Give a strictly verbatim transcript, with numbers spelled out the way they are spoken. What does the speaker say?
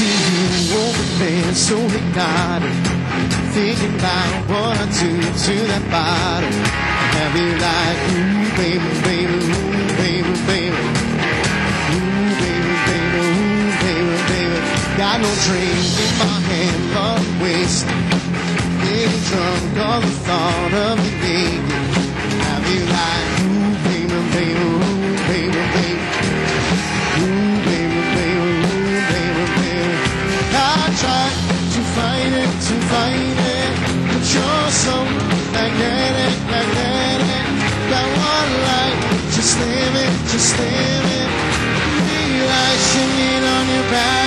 see you over there, so hypnotic, thinking about what I do to that body. Have you like, ooh, baby, baby, ooh, baby, baby, ooh, baby, baby, ooh, baby, baby. Got no drink in my hand, but I'm wasted, getting drunk on the thought of you naked. Have you like, ooh, baby, baby, ooh, baby, baby, ooh, baby, baby, ooh, baby, baby. I tried to fight it, to fight it, but you're so magnetic, magnetic. That one light, just live it, just live it. Be like singing on your back.